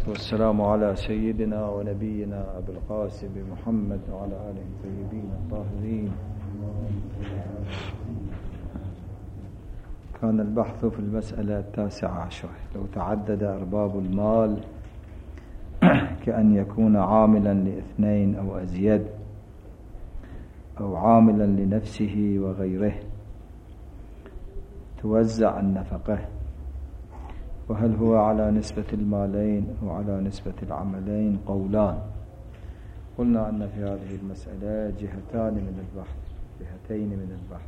والسلام على سيدنا ونبينا أبي القاسم محمد وعلى آله الطيبين الطاهرين. كان البحث في المسألة 19. لو تعدد أرباب المال كأن يكون عاملا لاثنين أو أزيد أو عاملا لنفسه وغيره توزع النفقة، وهل هو على نسبة المالين أو على نسبة العملين؟ قولان. قلنا أن في هذه المسألة جهتين من البحث.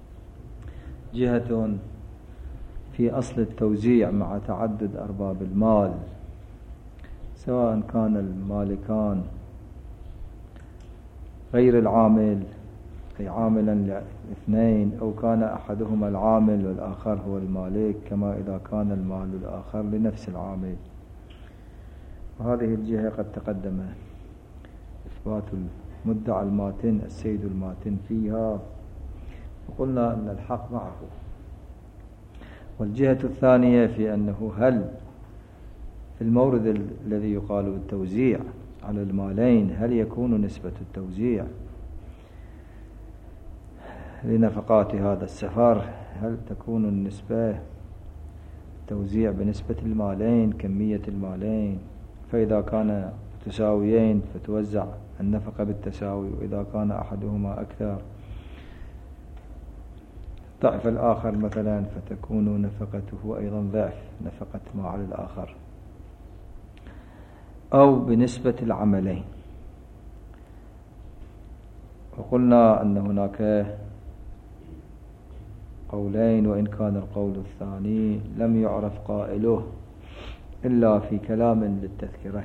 جهة في أصل التوزيع مع تعدد أرباب المال، سواء كان المالكان غير العامل أي عاملا لاثنين، أو كان أحدهما العامل والآخر هو المالك، كما إذا كان المال الآخر لنفس العامل. وهذه الجهة قد تقدم إثبات المدعى الماتن السيد الماتن فيها، وقلنا أن الحق معه. والجهة الثانية في أنه هل في المورد الذي يقال بالتوزيع على المالين هل يكون نسبة التوزيع لنفقات هذا السفر، هل تكون النسبة توزيع بنسبة المالين، كمية المالين، فإذا كان تساويين فتوزع النفقة بالتساوي، وإذا كان أحدهما أكثر ضعف الآخر مثلا فتكون نفقته أيضا ضعف نفقة ما على الآخر، أو بنسبة العملين. وقلنا أن هناك قولين، وإن كان القول الثاني لم يعرف قائله إلا في كلام للتذكرة.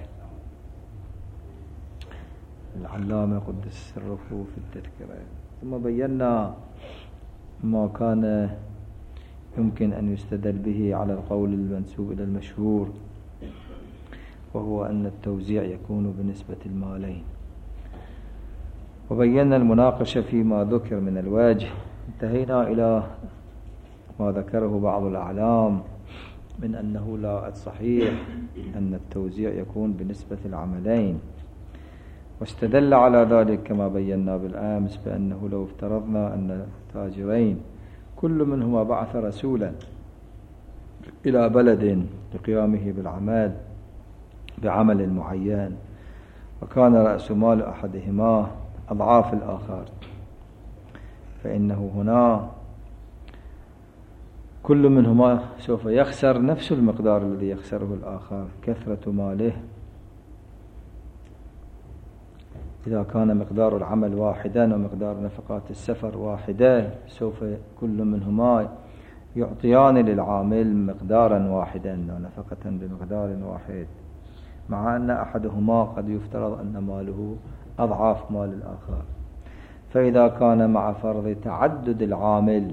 العلامة قدس سره في التذكرة. ثم بينا ما كان يمكن أن يستدل به على القول المنسوب إلى المشهور، وهو أن التوزيع يكون بنسبة المالين. وبينا المناقشة فيما ذكر من الواجه. انتهينا إلى ما ذكره بعض الأعلام من أنه لا صحيح أن التوزيع يكون بنسبة العملين، واستدل على ذلك كما بينا بالأمس بأنه لو افترضنا أن تاجرين كل منهما بعث رسولا إلى بلد لقيامه بعمل معين، وكان رأس مال أحدهما أضعاف الآخر، فإنه هنا كل منهما سوف يخسر نفس المقدار الذي يخسره الآخر. كثرة ماله إذا كان مقدار العمل واحدا ومقدار نفقات السفر واحدة، سوف كل منهما يعطيان للعامل مقدارا واحدا ونفقة بمقدار واحد، مع أن أحدهما قد يفترض أن ماله أضعاف مال الآخر. فإذا كان مع فرض تعدد العامل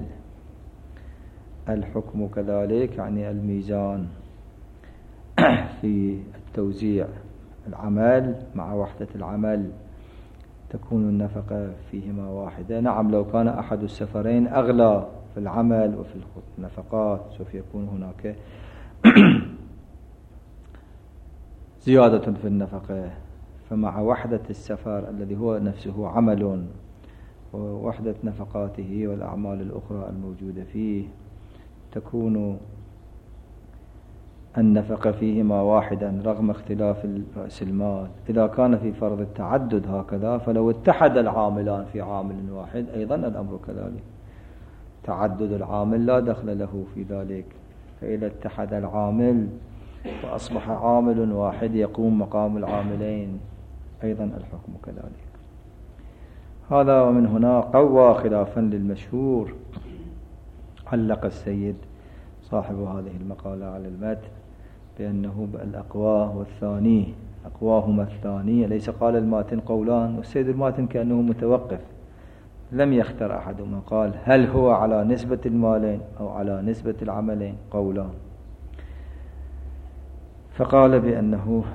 الحكم كذلك، يعني الميزان في التوزيع العمل مع وحدة العمل تكون النفقة فيهما واحدة. نعم، لو كان أحد السفرين أغلى في العمل وفي النفقات سوف يكون هناك زيادة في النفقة، فمع وحدة السفر الذي هو نفسه عمل ووحدة نفقاته والأعمال الأخرى الموجودة فيه تكون النفقة فيهما واحدا رغم اختلاف رأس المال. إذا كان في فرض التعدد هكذا، فلو اتحد العاملان في عامل واحد أيضا الأمر كذلك. تعدد العامل لا دخل له في ذلك، فإذا اتحد العامل وأصبح عامل واحد يقوم مقام العاملين أيضا الحكم كذلك. هذا ومن هنا قوى خلافا للمشهور. علق السيد صاحب هذه المقالة على المتن بأنه الأقوى والثاني أقواهما الثاني، ليس قال الماتن قولان، والسيد الماتن كأنه متوقف لم يختر أحدهما، قال هل هو على نسبة المالين أو على نسبة العملين؟ قولان. فقال بأنه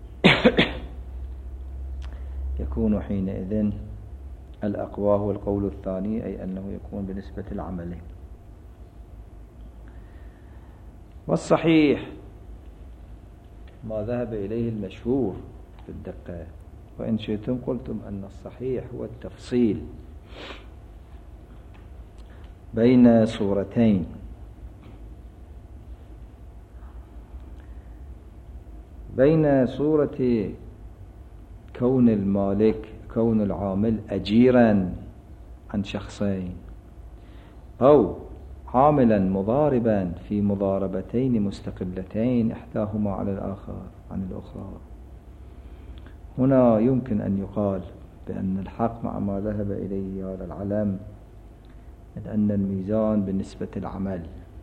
يكون حينئذ الأقوى هو القول الثاني، أي أنه يكون بنسبة العملين. والصحيح ما ذهب إليه المشهور بالدقة، وإن شئتم قلتم أن الصحيح هو التفصيل بين صورتين، بين صورة كون المالك كون العامل أجيرا عن شخصين، أو عاملا مضاربا في مضاربتين مستقلتين إحداهما على الآخر عن الأخرى. هنا يمكن أن يقال بأن الحق مع ما ذهب إليه هذا العلم من أن الميزان بالنسبة العمل،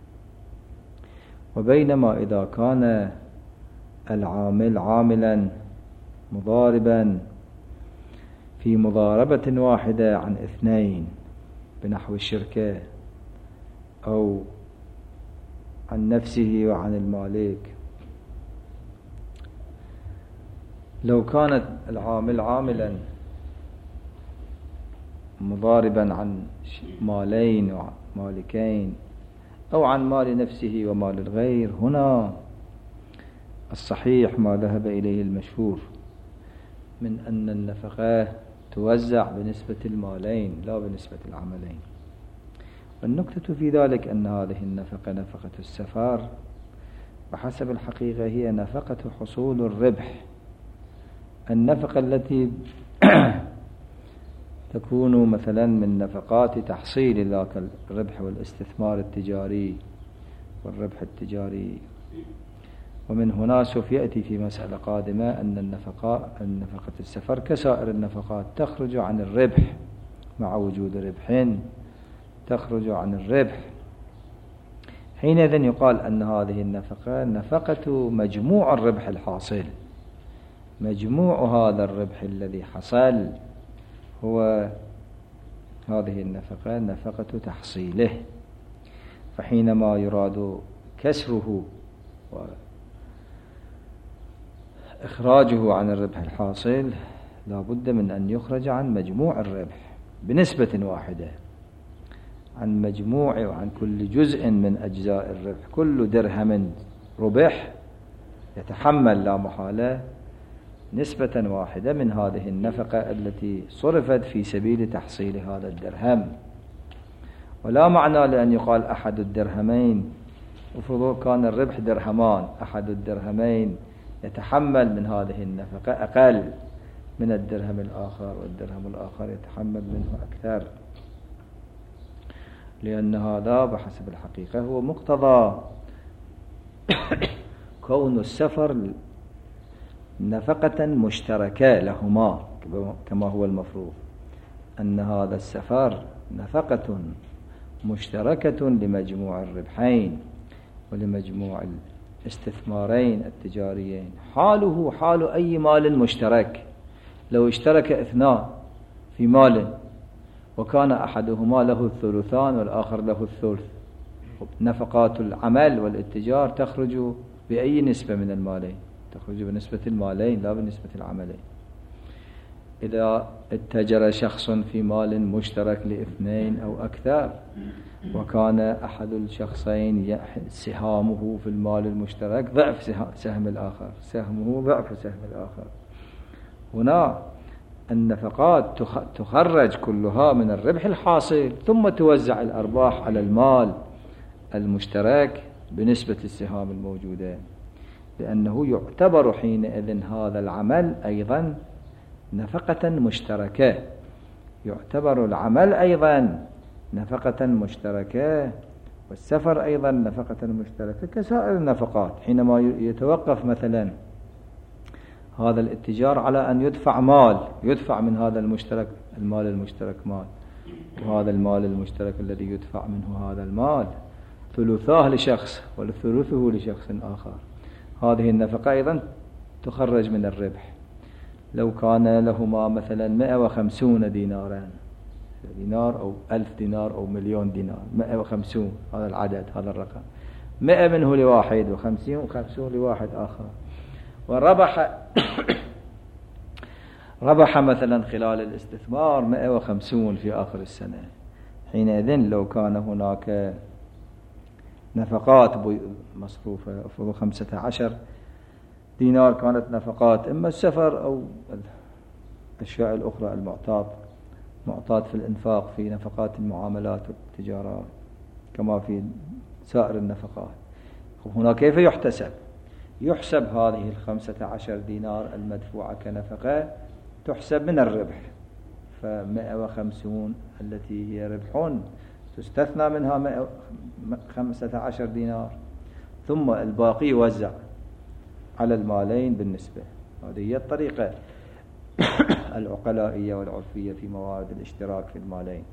وبينما إذا كان العامل عاملا مضاربا في مضاربة واحدة عن اثنين بنحو الشركة أو عن نفسه وعن المالك، لو كانت العامل عاملا مضاربا عن مالين ومالكين أو عن مال نفسه ومال الغير، هنا الصحيح ما ذهب إليه المشهور من أن النفقة توزع بنسبة المالين لا بنسبة العملين. والنكتة في ذلك أن هذه النفقة نفقة السفر بحسب الحقيقة هي نفقة حصول الربح. النفقة التي تكون مثلا من نفقات تحصيل ذاك الربح والاستثمار التجاري والربح التجاري. ومن هنا سوف يأتي في مسألة قادمة أن النفقة السفر كسائر النفقات تخرج عن الربح، مع وجود ربح تخرج عن الربح. حينئذ يقال أن هذه النفقة نفقة مجموع الربح الحاصل، مجموع هذا الربح الذي حصل هو هذه النفقة نفقة تحصيله. فحينما يراد كسره وإخراجه عن الربح الحاصل لا بد من أن يخرج عن مجموع الربح بنسبة واحدة، عن مجموع وعن كل جزء من أجزاء الربح. كل درهم ربح يتحمل لا محالة نسبة واحدة من هذه النفقة التي صرفت في سبيل تحصيل هذا الدرهم. ولا معنى لأن يقال أحد الدرهمين، وفرض كان الربح درهمان، أحد الدرهمين يتحمل من هذه النفقة أقل من الدرهم الآخر والدرهم الآخر يتحمل منه أكثر، لأن هذا بحسب الحقيقة هو مقتضى كون السفر نفقة مشتركة لهما، كما هو المفروض أن هذا السفر نفقة مشتركة لمجموع الربحين ولمجموع الاستثمارين التجاريين. حاله حال أي مال مشترك. لو اشترك اثنان في مال وكان أحدهما له الثلثان والآخر له الثلث، نفقات العمل والاتجار تخرج بأي نسبة من المالين؟ تخرج بنسبة المالين لا بنسبة العملين. إذا اتجر شخص في مال مشترك لاثنين أو أكثر وكان أحد الشخصين سهامه في المال المشترك ضعف سهم الآخر، سهمه ضعف سهم الآخر، هنا النفقات تخرج كلها من الربح الحاصل ثم توزع الأرباح على المال المشترك بنسبة السهام الموجودة، لأنه يعتبر حينئذ هذا العمل أيضا نفقة مشتركة. يعتبر العمل أيضا نفقة مشتركة والسفر أيضا نفقة مشتركة كسائر النفقات. حينما يتوقف مثلا هذا الاتجار على أن يدفع مال، يدفع من هذا المشترك المال المشترك مال، وهذا المال المشترك الذي يدفع منه هذا المال ثلثاه لشخص وثلثه لشخص آخر، هذه النفقة أيضا تخرج من الربح. لو كان لهما مثلا 150 دينارا، دينار أو 1000 دينار أو مليون دينار، 150 هذا العدد، هذا الرقم، 100 منه لواحد و50 و50 لواحد آخر، وربح ربح مثلا خلال الاستثمار 150 في آخر السنة. حينئذ لو كان هناك نفقات مصروفة 15 دينار كانت نفقات إما السفر أو الأشياء الأخرى معطاة في الإنفاق في نفقات المعاملات والتجارة كما في سائر النفقات. هنا كيف يحتسب؟ يحسب هذه 15 دينار المدفوعة كنفقة تحسب من الربح، ف150 التي هي ربح تستثنى منها 15 دينار، ثم الباقي يوزع على المالين بالنسبة. هذه هي الطريقة العقلائية والعرفية في موارد الاشتراك في المالين،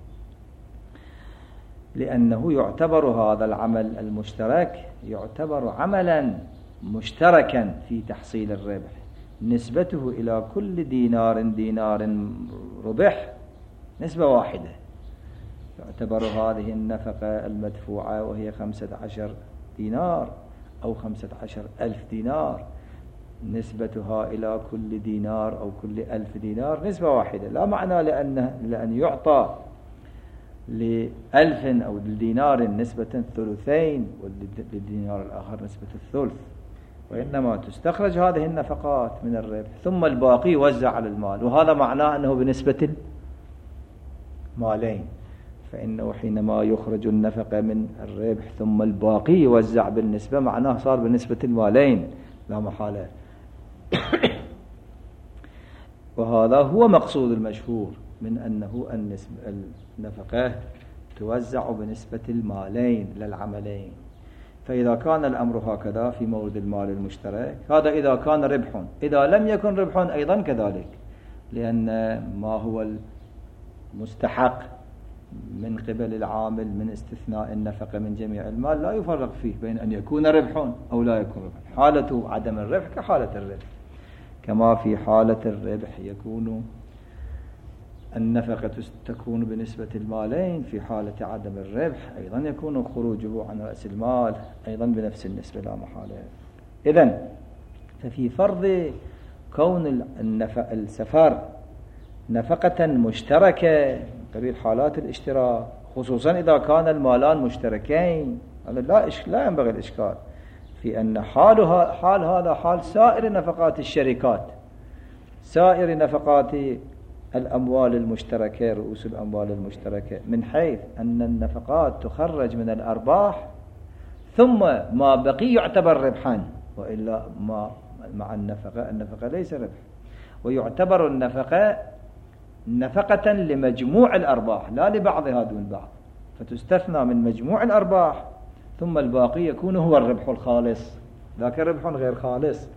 لأنه يعتبر هذا العمل المشترك يعتبر عملا مشتركا في تحصيل الربح، نسبته إلى كل دينار ربح نسبة واحدة. يعتبر هذه النفقة المدفوعة وهي 15 دينار أو 15,000 دينار، نسبتها إلى كل دينار أو كل 1000 دينار نسبة واحدة. لا معنى لأن يعطى ل1000 أو لدينار نسبة ثلثين وللدينار الآخر نسبة الثلث، وإنما تستخرج هذه النفقات من الربح ثم الباقي يوزع على المال، وهذا معناه أنه بنسبة المالين. فإنه حينما يخرج النفقة من الربح ثم الباقي يوزع بالنسبة، معناه صار بنسبة المالين لا محالة. وهذا هو مقصود المشهور من أنه النفقة توزع بنسبة المالين للعملين. فإذا كان الأمر هكذا في مورد المال المشترك، هذا إذا كان ربح. إذا لم يكن ربح أيضا كذلك، لأن ما هو المستحق من قبل العامل من استثناء النفقة من جميع المال لا يفرق فيه بين أن يكون ربح أو لا يكون ربح. حالة عدم الربح كحالة الربح، كما في حالة الربح يكون النفقة تكون بنسبة المالين، في حالة عدم الربح أيضا يكون خروجه عن رأس المال أيضا بنفس النسبة لا محالة. إذن ففي فرض كون السفر نفقة مشتركة قبيل حالات الاشتراك، خصوصا إذا كان المالان مشتركين، لا ينبغي الإشكال في أن حال هذا حال سائر نفقات الشركات، سائر نفقات الأموال المشتركة، رؤوس الأموال المشتركة، من حيث أن النفقات تخرج من الأرباح ثم ما بقي يعتبر ربحا، وإلا ما مع النفقة ليس ربح، ويعتبر النفقة نفقة لمجموع الأرباح لا لبعضها دون بعض، فتستثنى من مجموع الأرباح ثم الباقي يكون هو الربح الخالص. ذاك ربح غير خالص.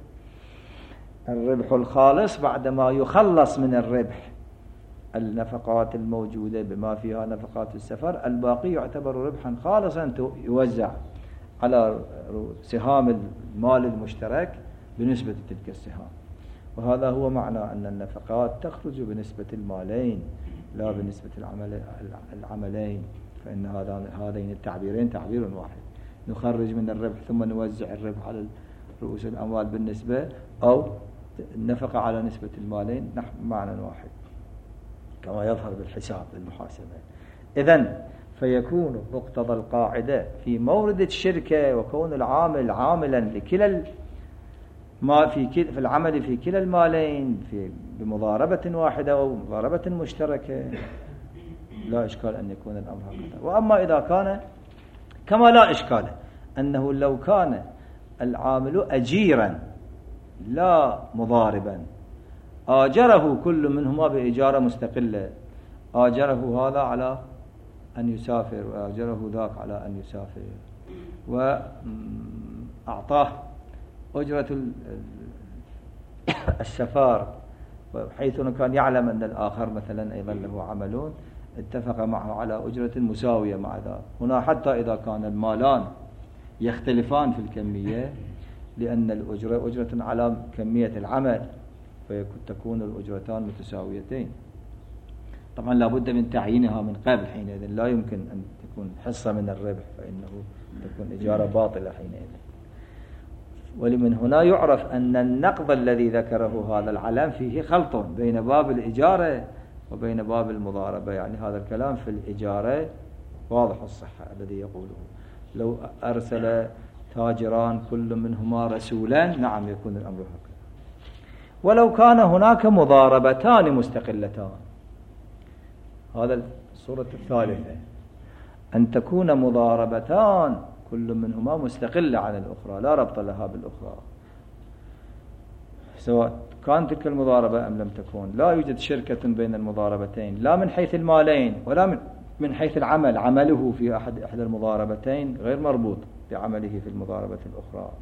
الربح الخالص بعدما يخلص من الربح النفقات الموجودة بما فيها نفقات السفر، الباقي يعتبر ربحا خالصا يوزع على سهام المال المشترك بنسبة تلك السهام. وهذا هو معنى أن النفقات تخرج بنسبة المالين لا بنسبة العملين. فإن هذين التعبيرين تعبير واحد، نخرج من الربح ثم نوزع الربح على رؤوس الأموال بالنسبة، أو النفقة على نسبة المالين، معنى واحد كما يظهر بالحساب بالمحاسبة. إذن فيكون مقتضى القاعدة في مورد الشركة وكون العامل عاملا لكلا ما في العمل في كلا المالين بمضاربة واحدة أو مضاربة مشتركة، لا إشكال أن يكون الأمر هكذا. وأما إذا كان كما لا إشكال أنه لو كان العامل أجيرا لا مضاربا، آجره كل منهما بإجارة مستقلة، آجره هذا على أن يسافر وآجره ذاك على أن يسافر، وأعطاه أجرة السفار، حيث كان يعلم أن الآخر مثلا أيضا له عملون، اتفق معه على أجرة مساوية مع ذا. هنا حتى إذا كان المالان يختلفان في الكمية، لأن الأجرة أجرة على كمية العمل، فتكون الأجرتان متساويتين. طبعا لابد من تعيينها من قبل، حينئذ لا يمكن أن تكون حصة من الربح، فإنه تكون إجارة باطلة حينئذ. ولمن هنا يعرف أن النقض الذي ذكره هذا العلم فيه خلط بين باب الإجارة وبين باب المضاربة. يعني هذا الكلام في الإجارة واضح الصحة الذي يقوله. لو أرسل تاجران كل منهما رسولا، نعم يكون الأمر هكذا. ولو كان هناك مضاربتان مستقلتان، هذا الصورة الثالثة، أن تكون مضاربتان كل منهما مستقلة عن الأخرى لا ربط لها بالأخرى، سواء كانت تلك المضاربة أم لم تكون، لا يوجد شركة بين المضاربتين لا من حيث المالين ولا من حيث العمل، عمله في إحدى المضاربتين غير مربوط بعمله في المضاربة الأخرى.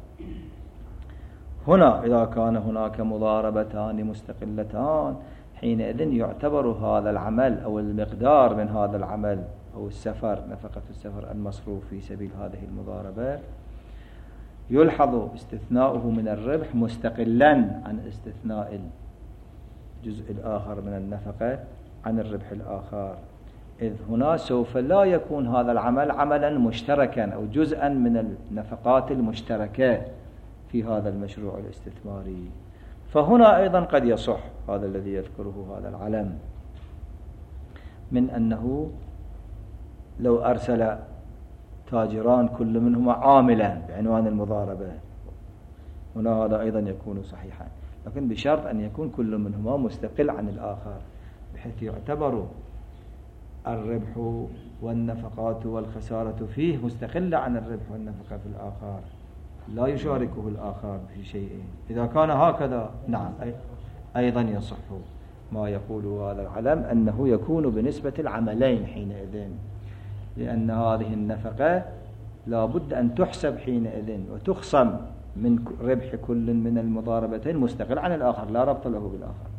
هنا إذا كان هناك مضاربتان مستقلتان حينئذ يعتبر هذا العمل أو المقدار من هذا العمل أو السفر، نفقة السفر المصروف في سبيل هذه المضاربة، يلحظ استثناؤه من الربح مستقلا عن استثناء الجزء الآخر من النفقة عن الربح الآخر، إذ هنا سوف لا يكون هذا العمل عملا مشتركا أو جزءا من النفقات المشتركة في هذا المشروع الاستثماري. فهنا أيضا قد يصح هذا الذي يذكره هذا العلم من أنه لو أرسل تاجران كل منهما عاملا بعنوان المضاربة، هنا هذا أيضا يكون صحيحا، لكن بشرط أن يكون كل منهما مستقل عن الآخر، بحيث يعتبر الربح والنفقات والخسارة فيه مستقلة عن الربح والنفقة في الآخر، لا يشاركه الآخر في شيء. إذا كان هكذا نعم أيضا يصح ما يقول هذا العلم أنه يكون بنسبة العملين حينئذ، لأن هذه النفقة لا بد أن تحسب حينئذ وتخصم من ربح كل من المضاربتين مستقل عن الآخر لا ربط له بالآخر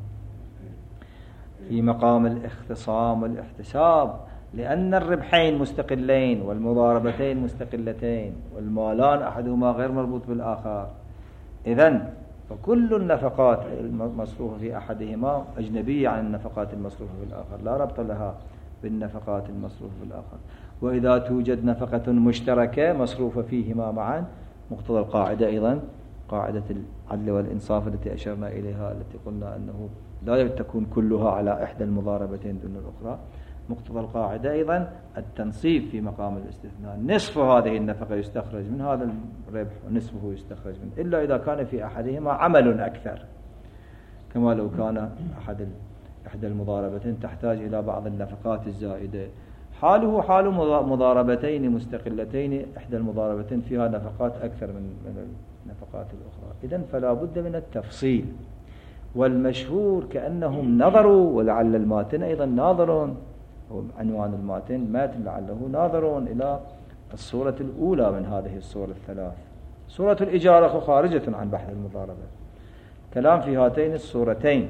في مقام الاختصام والاحتساب، لأن الربحين مستقلين والمضاربتين مستقلتين والمالان أحدهما غير مربوط بالآخر، إذن فكل النفقات المصروفة في أحدهما أجنبية عن النفقات المصروفة في الآخر لا ربط لها بالنفقات المصروفة في الآخر. وإذا توجد نفقة مشتركة مصروفة فيهما معا، مقتضى القاعدة أيضا قاعدة العدل والإنصاف التي أشرنا إليها، التي قلنا أنه لا تكون كلها على إحدى المضاربتين دون الأخرى، مقتضى القاعدة أيضا التنصيف في مقام الاستثناء، نصف هذه النفقة يستخرج من هذا الربح ونصفه يستخرج منه، إلا إذا كان في أحدهما عمل أكثر، كما لو كان إحدى المضاربتين تحتاج إلى بعض النفقات الزائدة، حاله حال مضاربتين مستقلتين إحدى المضاربتين فيها نفقات أكثر من النفقات الأخرى، إذن فلا بد من التفصيل. والمشهور كأنهم نظروا، ولعل الماتن أيضا ناظرون، عنوان الماتن ماتن لعله ناظرون إلى الصورة الأولى من هذه الصور الثلاث. صورة الإجارة خارجة عن بحث المضاربة، كلام في هاتين الصورتين،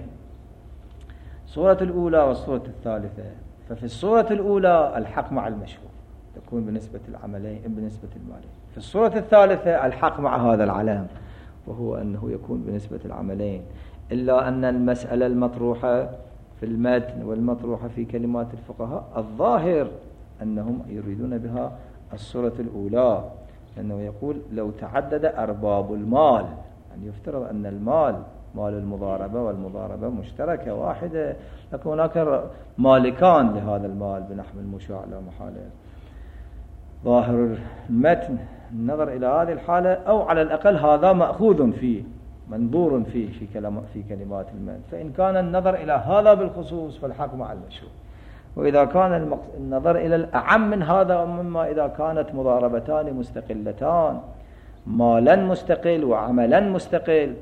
صورة الأولى والصورة الثالثة. ففي الصورة الأولى الحق مع المشهور تكون بنسبة العملين بنسبة المالين، في الصورة الثالثة الحق مع هذا العلم وهو أنه يكون بنسبة العملين، إلا أن المسألة المطروحة في المتن والمطروحة في كلمات الفقهاء الظاهر أنهم يريدون بها الصورة الأولى، لأنه يقول لو تعدد أرباب المال، يعني يفترض أن المال مال المضاربة والمضاربة مشتركة واحدة، لكن هناك مالكان لهذا المال بنحو المشاع لا محالة. ظاهر المتن النظر إلى هذه الحالة، أو على الأقل هذا مأخوذ فيه منظور فيه في كلمات المتن، فإن كان النظر إلى هذا بالخصوص فالحق مع المشهور، وإذا كان النظر إلى الأعم من هذا، مما إذا كانت مضاربتان مستقلتان، مالا مستقل وعملا مستقل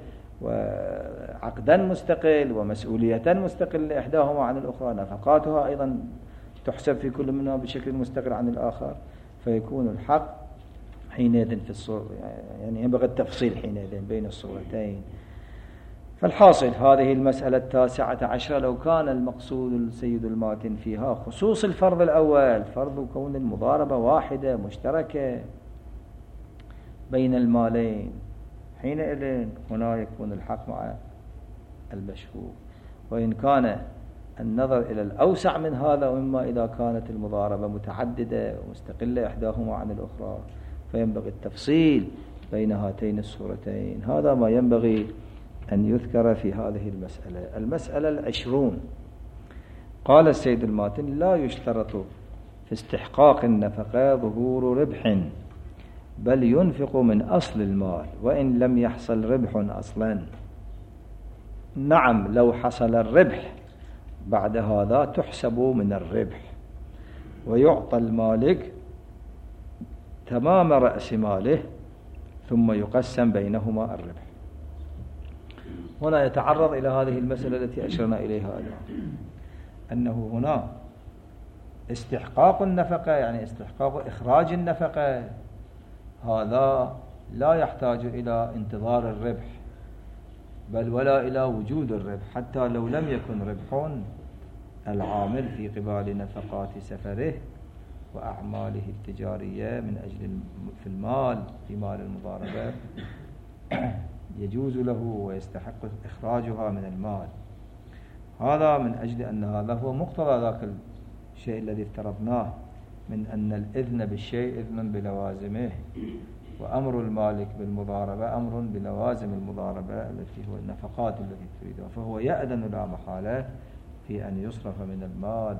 وعقدا مستقل ومسؤولية مستقل إحداهما عن الأخرى، نفقاتها أيضا تحسب في كل منها بشكل مستقل عن الآخر، فيكون الحق حينئذ في الصورة، يعني ينبغي التفصيل حينئذ بين الصورتين. فالحاصل هذه المسألة 19 لو كان المقصود السيد الماتن فيها خصوص الفرض الأول، فرض كون المضاربة واحدة مشتركة بين المالين، حينئذ هنا يكون الحق مع المشهور. وإن كان النظر إلى الأوسع من هذا، وإما إذا كانت المضاربة متعددة ومستقلة إحداهما عن الأخرى، فينبغي التفصيل بين هاتين الصورتين. هذا ما ينبغي أن يذكر في هذه المسألة. المسألة 20 قال السيد الماتن لا يشترط في استحقاق النفقة ظهور ربح بل ينفق من أصل المال وإن لم يحصل ربح أصلا. نعم لو حصل الربح بعد هذا تحسب من الربح ويعطى المالك تمام رأس ماله ثم يقسم بينهما الربح. هنا يتعرض إلى هذه المسألة التي أشرنا إليها الآن، أنه هنا استحقاق النفقة يعني استحقاق إخراج النفقة، هذا لا يحتاج إلى انتظار الربح بل ولا إلى وجود الربح، حتى لو لم يكن ربح العامل في قبال نفقات سفره وأعماله التجارية من أجل في المال في مال المضاربة يجوز له ويستحق إخراجها من المال. هذا من أجل أن هذا هو مقتضى ذاك الشيء الذي افترضناه من أن الإذن بالشيء إذن بلوازمه، وأمر المالك بالمضاربة أمر بلوازم المضاربة التي هو النفقات التي تريدها، فهو يأذن لا محالة في أن يصرف من المال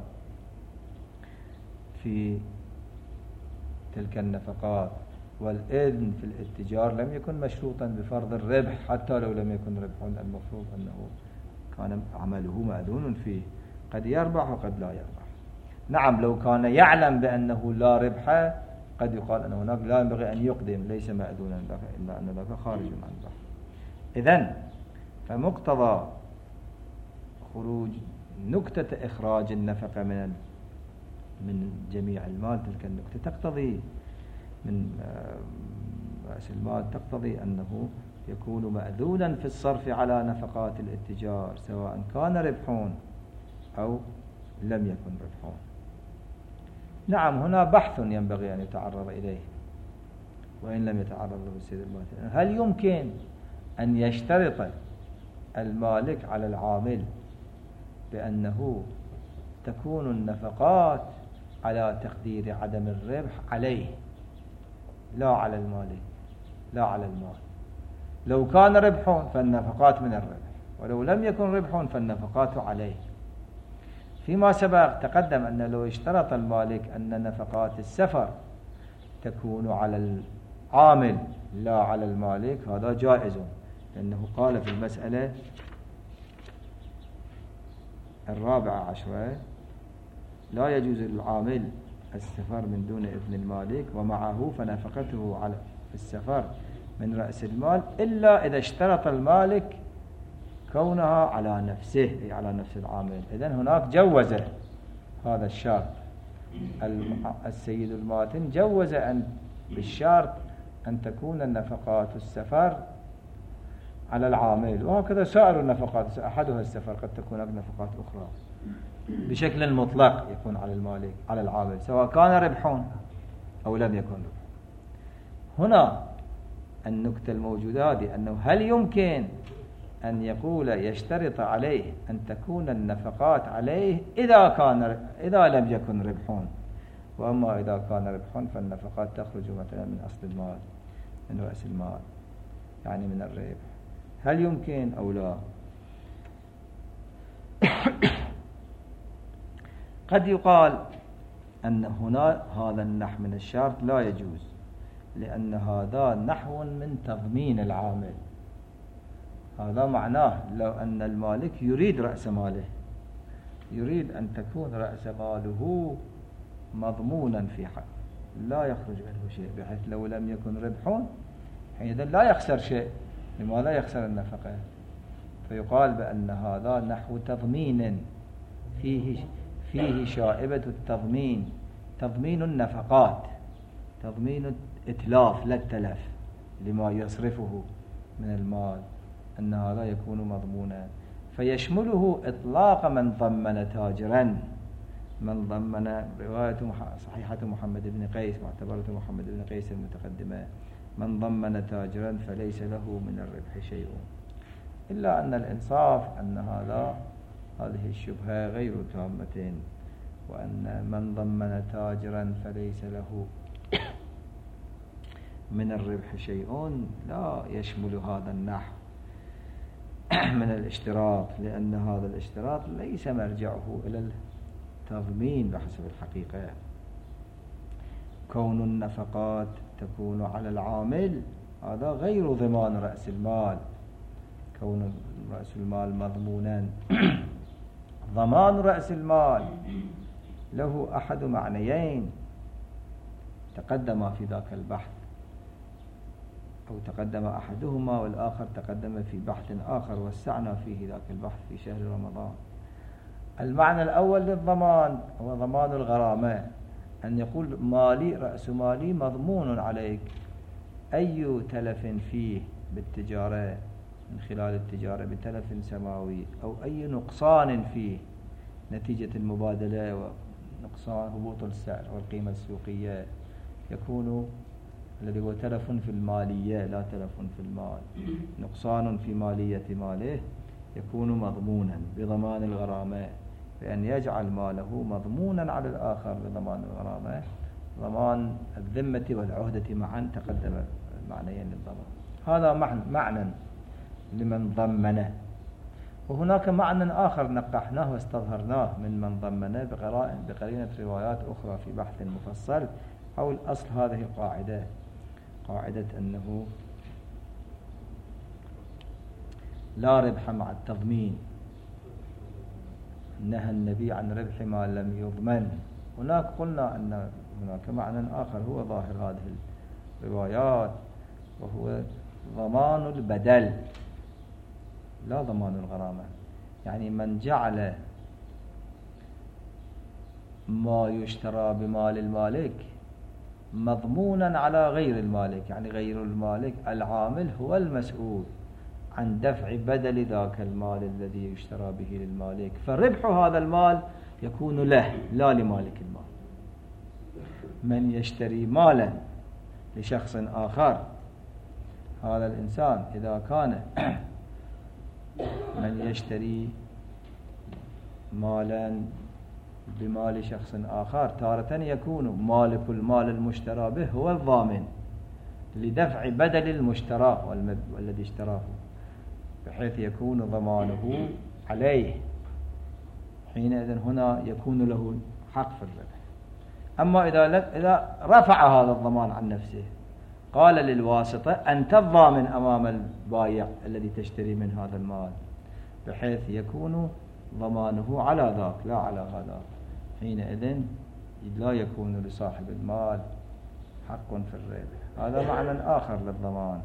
في تلك النفقات. والإذن في الاتجار لم يكن مشروطا بفرض الربح، حتى لو لم يكن ربح المفروض أنه كان عمله مأذون فيه، قد يربح وقد لا يربح. نعم لو كان يعلم بأنه لا ربح قد يقال أن هناك لا ينبغي أن يقدم، ليس مأذونا لك إلا أن لك خارج عن البحر. إذن فمقتضى خروج نكتة إخراج النفقة من جميع المال، تلك النكتة تقتضي من رأس المال تقتضي أنه يكون مأذونا في الصرف على نفقات الاتجار سواء كان ربحون أو لم يكن ربحون. نعم هنا بحث ينبغي أن يتعرض إليه وإن لم يتعرض له السيد المالك، هل يمكن أن يشترط المالك على العامل بأنه تكون النفقات على تقدير عدم الربح عليه لا على المالك لا على المال؟ لو كان ربح فالنفقات من الربح، ولو لم يكن ربح فالنفقات عليه. فيما سبق تقدم أن لو اشترط المالك أن نفقات السفر تكون على العامل لا على المالك هذا جائز، لأنه قال في المسألة 14 لا يجوز للعامل السفر من دون إذن المالك ومعه فنفقته على في السفر من رأس المال إلا إذا اشترط المالك كونها على نفسه أي على نفس العامل. إذن هناك جوز هذا الشرط، السيد الماتن جوز أن بالشرط أن تكون النفقات السفر على العامل، وهكذا سائر النفقات أحدها السفر قد تكون نفقات أخرى بشكل مطلق يكون على المالك على العامل سواء كان ربح أو لم يكن ربح. هنا النكتة الموجودة هذه أنه هل يمكن أن يقول يشترط عليه أن تكون النفقات عليه إذا لم يكن ربح، وأما إذا كان ربح فالنفقات تخرج مثلا من أصل المال من رأس المال يعني من الربح، هل يمكن أو لا؟ قد يقال أن هنا هذا النحو من الشرط لا يجوز، لأن هذا نحو من تضمين العامل. هذا معناه لو أن المالك يريد رأس ماله، يريد أن تكون رأس ماله مضمونا في حق لا يخرج منه شيء، بحيث لو لم يكن ربح حينئذ لا يخسر شيء. لماذا يخسر النفقة؟ فيقال بأن هذا نحو تضمين فيه شائبة التضمين، تضمين النفقات، تضمين إتلاف لا التلف لما يصرفه من المال، أن هذا يكون مضمونا. فيشمله إطلاق من ضمن تاجرا، من ضمن رواية صحيحة محمد بن قيس معتبرة محمد بن قيس المتقدمة، من ضمن تاجرا فليس له من الربح شيء. إلا أن الإنصاف أن هذه الشبهة غير تامة، وأن من ضمن تاجرا فليس له من الربح شيء لا يشمل هذا النحو من الاشتراط، لأن هذا الاشتراط ليس مرجعه إلى التضمين بحسب الحقيقة. كون النفقات تكون على العامل هذا غير ضمان رأس المال. كون رأس المال مضمونا ضمان رأس المال له أحد معنيين تقدم في ذاك البحث، أو تقدم أحدهما والآخر تقدم في بحث آخر وسعنا فيه ذاك البحث في شهر رمضان. المعنى الأول للضمان هو ضمان الغرامة، أن يقول مالي رأس مالي مضمون عليك، أي تلف فيه بالتجارة من خلال التجارة بتلف سماوي أو أي نقصان فيه نتيجة المبادلة ونقصان هبوط السعر والقيمة السوقية يكون الذي هو تلف في المالية لا تلف في المال، نقصان في مالية ماله يكون مضمونا بضمان الغرامة، بأن يجعل ماله مضمونا على الآخر بضمان الغرامة، ضمان الذمة والعهدة معا تقدم المعنيين للضمان. هذا معنى لمن ضمنه. وهناك معنى آخر نقحناه واستظهرناه من ضمنه بقرينة روايات أخرى في بحث مفصل حول أصل هذه القاعدة، قاعدة أنه لا ربح مع التضمين. نهى النبي عن ربح ما لم يضمن. هناك قلنا أن هناك معنى آخر هو ظاهر هذه الروايات، وهو ضمان البدل لا ضمان الغرامة. يعني من جعل ما يشترى بمال المالك مضمونا على غير المالك، يعني غير المالك العامل هو المسؤول عن دفع بدل ذاك المال الذي يشترى به للمالك، فربح هذا المال يكون له لا لمالك المال. من يشتري مالا لشخص آخر، هذا الإنسان إذا كان من يشتري مالا بمال شخص آخر تارة يكون مالك المال المشترى به هو الضامن لدفع بدل المشترى والذي اشتراه، بحيث يكون ضمانه عليه. حينئذ هنا يكون له حق في الربح. أما إذا رفع هذا الضمان عن نفسه قال للواسطة أنت الضامن أمام البائع الذي تشتري من هذا المال، بحيث يكون ضمانه على ذاك لا على هذا، حينئذ لا يكون لصاحب المال حق في الربح. هذا معنى آخر للضمان،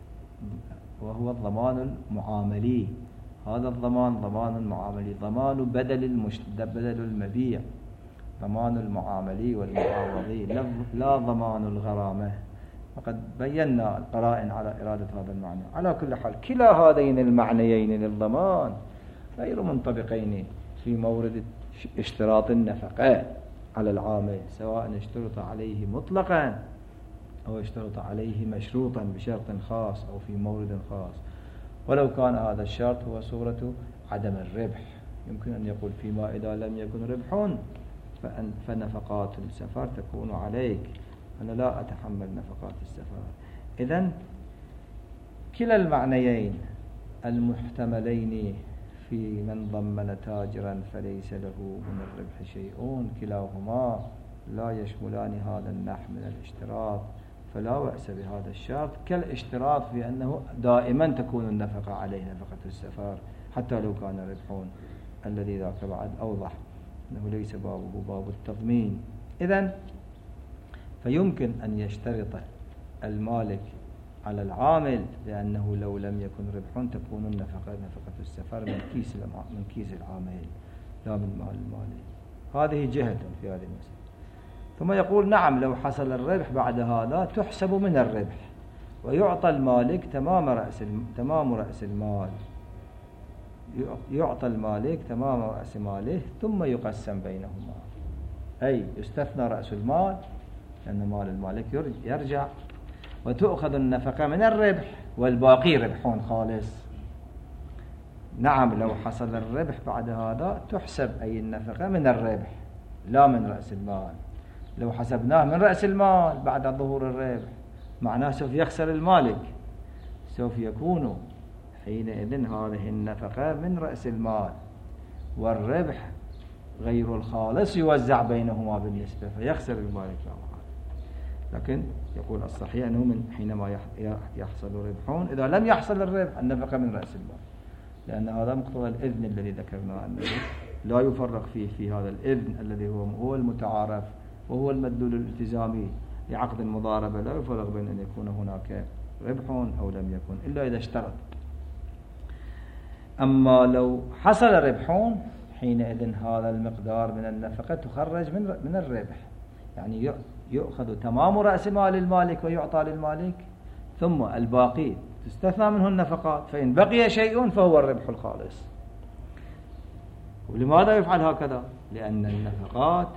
وهو الضمان المعاملي. هذا الضمان ضمان المعاملي، ضمان بدل المبيع، ضمان المعاملي والمعاوضي، لا ضمان الغرامة. وقد بينا القرائن على إرادة هذا المعنى. على كل حال كلا هذين المعنيين للضمان غير منطبقين في مورد اشتراط النفقة على العامل، سواء اشترط عليه مطلقا أو اشترط عليه مشروطا بشرط خاص أو في مورد خاص، ولو كان هذا الشرط هو صورة عدم الربح. يمكن أن يقول فيما إذا لم يكن ربح فنفقات السفر تكون عليك، أنا لا أتحمل نفقات السفر. إذن كلا المعنيين المحتملين في من ضمن تاجرا فليس له من الربح شيء كلاهما لا يشملان هذا النحو من الاشتراط، فلا بأس بهذا الشرط كالاشتراط في أنه دائما تكون النفقة عليه نفقة السفر حتى لو كان ربح، الذي ذاك بعد أوضح أنه ليس بابه باب التضمين. إذن فيمكن أن يشترط المالك على العامل لأنه لو لم يكن ربح تكون النفقة نفقة السفر من كيس العامل لا من مال المالك. هذه جهة في هذه المسألة. ثم يقول نعم لو حصل الربح بعد هذا تحسب من الربح ويعطى المالك تمام رأس المال، يعطى المالك تمام رأس ماله ثم يقسم بينهما، أي يستثنى رأس المال لأن مال المالك يرجع، وتؤخذ النفقة من الربح والباقي ربح خالص. نعم لو حصل الربح بعد هذا تحسب أي النفقة من الربح لا من رأس المال. لو حسبناه من رأس المال بعد ظهور الربح معناه سوف يخسر المالك، سوف يكون حينئذ هذه النفقة من رأس المال والربح غير الخالص يوزع بينهما بالنسبة فيخسر المالك. لكن يقول الصحيح أنه من حينما يحصل ربح. إذا لم يحصل الربح النفقة من رأس المال، لأن هذا مقتضى الإذن الذي ذكرنا أنه لا يفرق فيه في هذا الإذن الذي هو المتعارف وهو المدلول الالتزامي لعقد المضاربة، لا يفرق بين أن يكون هناك ربح أو لم يكن إلا إذا اشترط. أما لو حصل ربح حينئذ هذا المقدار من النفقة تخرج من الربح، يعني يؤخذ تمام رأس مال المالك ويعطى للمالك، ثم الباقي تستثنى منه النفقات، فإن بقي شيء فهو الربح الخالص. ولماذا يفعل هكذا؟ لأن النفقات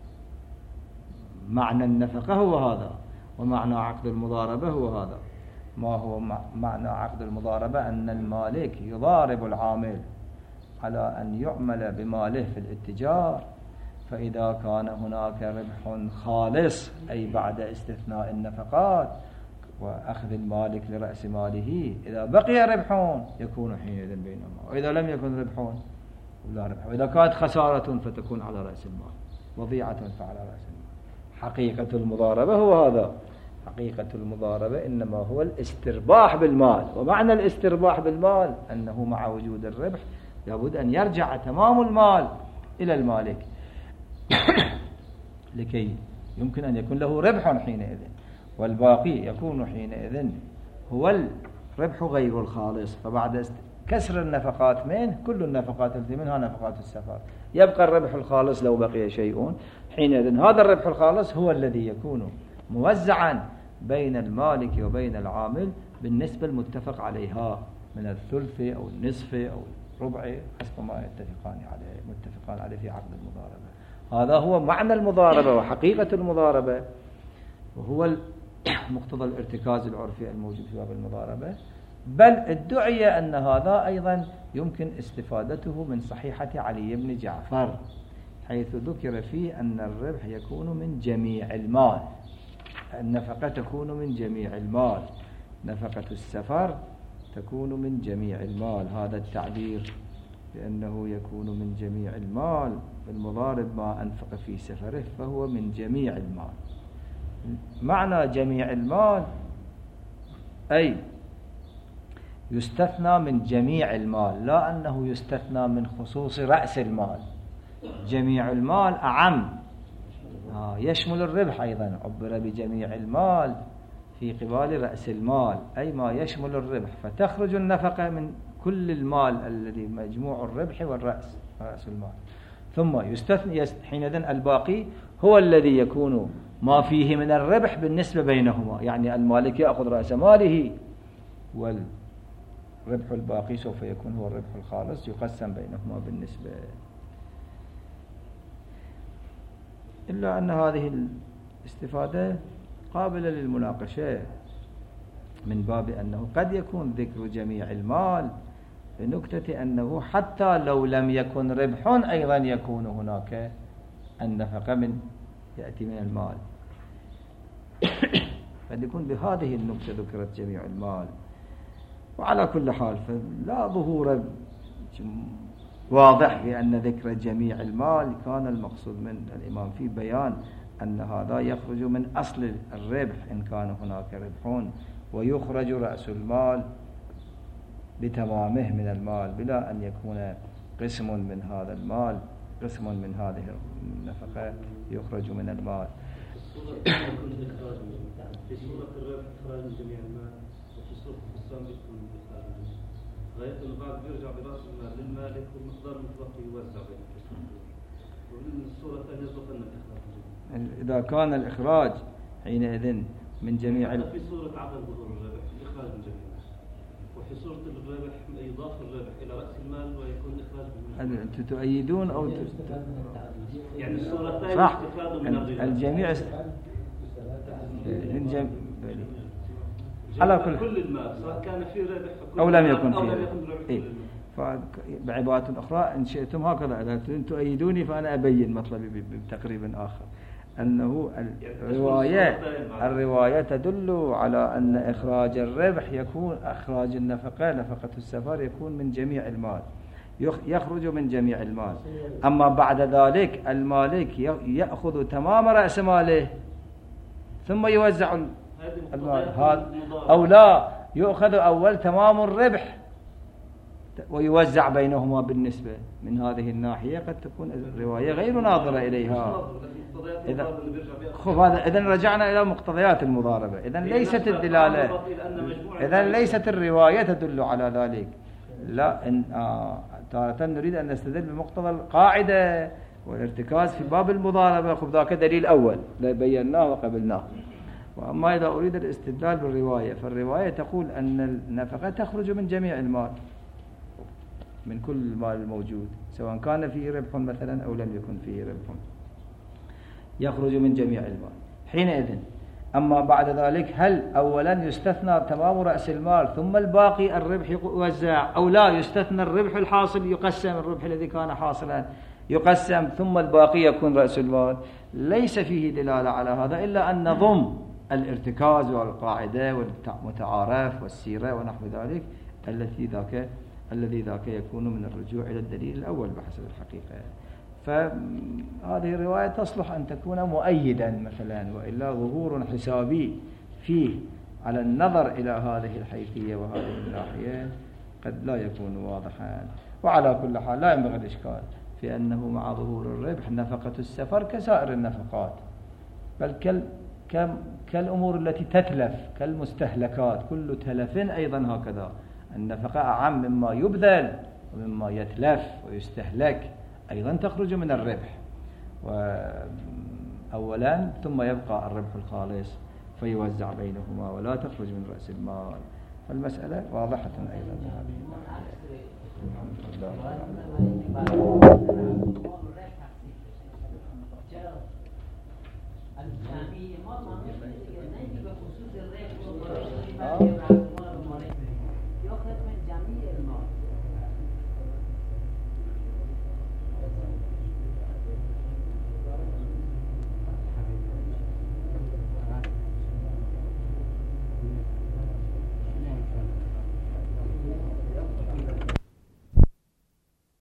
معنى النفقة هو هذا، ومعنى عقد المضاربة هو هذا. ما هو معنى عقد المضاربة؟ أن المالك يضارب العامل على أن يعمل بماله في الاتجار، فإذا كان هناك ربح خالص أي بعد استثناء النفقات وأخذ المالك لرأس ماله، إذا بقي ربح يكون حينئذ بينهما، وإذا لم يكن ربح ولا ربح، وإذا كانت خسارة فتكون على رأس المال، وضيعة فعلى رأس المال. حقيقة المضاربة هو هذا. حقيقة المضاربة إنما هو الاسترباح بالمال، ومعنى الاسترباح بالمال أنه مع وجود الربح لابد أن يرجع تمام المال إلى المالك لكي يمكن أن يكون له ربح حينئذ، والباقي يكون حينئذ هو الربح غير الخالص. فبعد كسر النفقات منه، كل النفقات التي منها نفقات السفر، يبقى الربح الخالص لو بقي شيء. حينئذ هذا الربح الخالص هو الذي يكون موزعا بين المالك وبين العامل بالنسبة المتفق عليها من الثلث أو النصف أو الربع حسب ما متفقان عليه في عقد المضاربة. هذا هو معنى المضاربة وحقيقة المضاربة، وهو مقتضى الارتكاز العرفي الموجود في باب المضاربة. بل ادعي أن هذا أيضا يمكن استفادته من صحيحة علي بن جعفر، حيث ذكر فيه أن الربح يكون من جميع المال، النفقة تكون من جميع المال، نفقة السفر تكون من جميع المال. هذا التعبير بأنه يكون من جميع المال، المضارب ما أنفق في سفره فهو من جميع المال. معنى جميع المال أي يستثنى من جميع المال، لا أنه يستثنى من خصوص رأس المال. جميع المال أعم، يشمل الربح أيضا، عبر بجميع المال في قبال رأس المال أي ما يشمل الربح، فتخرج النفقة من كل المال الذي مجموع الربح والرأس، رأس المال. ثم يستثني حينئذ الباقي هو الذي يكون ما فيه من الربح بالنسبة بينهما، يعني المالك يأخذ رأس ماله والربح الباقي سوف يكون هو الربح الخالص يقسم بينهما بالنسبة. إلا أن هذه الاستفادة قابلة للمناقشة من باب أنه قد يكون ذكر جميع المال بنكتة أنه حتى لو لم يكن ربح أيضا يكون هناك النفقة يأتي من المال. قد يكون بهذه النكتة ذكرت جميع المال. وعلى كل حال فلا ظهور واضح بأن ذكر جميع المال كان المقصود من الإمام في بيان أن هذا يخرج من أصل الربح إن كان هناك ربح، ويخرج رأس المال بتمامه من المال بلا أن يكون قسم من هذا المال، قسم من هذه النفقة يخرج من المال. في صورة الربح إخراج من جميع المال، وفي صورة الخصام يكون إخراج من غاية البعض يرجع برأس المال للمالك والمقدار المتبقي يوزع بين القسمين، ومن الصورة الثانية يطلق أن الإخراج. إذا كان الإخراج حينئذ من جميع في صورة عدم ظهور الربح الإخراج من جميع المال، وفي صورة الربح إضافة الربح إلى رأس المال ويكون الإخراج من أنتم تؤيدون أو يعني الصورتين استفادوا من الجميع على كل المال سواء كان فيه ربح أو لم يكن فيه. بعبارة أخرى إن شئتم هكذا، إذا تؤيدوني فأنا أبين مطلبي بتقريب آخر، أنه الرواية تدل على أن إخراج الربح يكون إخراج النفقة، نفقة السفر يكون من جميع المال، يخرج من جميع المال. أما بعد ذلك المالك يأخذ تمام رأس ماله ثم يوزع المال، هذا أو لا يؤخذ أول تمام الربح ويوزع بينهما بالنسبة. من هذه الناحية قد تكون الرواية غير ناظرة إليها. إذن رجعنا إلى مقتضيات المضاربة. إذن ليست الدلالة، إذن ليست الرواية تدل على ذلك. لا، تارة نريد أن نستدل بمقتضى القاعدة والارتكاز في باب المضاربة، خب ذاك دليل أول بيناه وقبلناه. وأما إذا أريد الاستدلال بالرواية، فالرواية تقول أن النفقة تخرج من جميع المال، من كل المال الموجود، سواء كان فيه ربح مثلا أو لم يكن فيه ربح، يخرج من جميع المال حينئذ. أما بعد ذلك هل أولا يستثنى تمام رأس المال ثم الباقي الربح يوزع، أو لا يستثنى الربح الحاصل يقسم، الربح الذي كان حاصلا يقسم ثم الباقي يكون رأس المال؟ ليس فيه دلالة على هذا، إلا أن نظم الارتكاز والقاعدة والمتعارف والسيرة ونحو ذلك الذي ذاك يكون من الرجوع إلى الدليل الأول بحسب الحقيقة. فهذه الرواية تصلح أن تكون مؤيدا مثلا، وإلا ظهور حسابي فيه على النظر إلى هذه الحيثية وهذه الناحية قد لا يكون واضحا. وعلى كل حال لا ينبغي الإشكال في أنه مع ظهور الربح نفقة السفر كسائر النفقات، بل كالأمور التي تتلف كالمستهلكات، كل تلف أيضا هكذا النفقة أعم مما يبذل ومما يتلف ويستهلك، أيضا تخرج من الربح أولا، ثم يبقى الربح الخالص فيوزع بينهما ولا تخرج من رأس المال. فالمسألة واضحة أيضا بهذه الناحية. الحمد لله.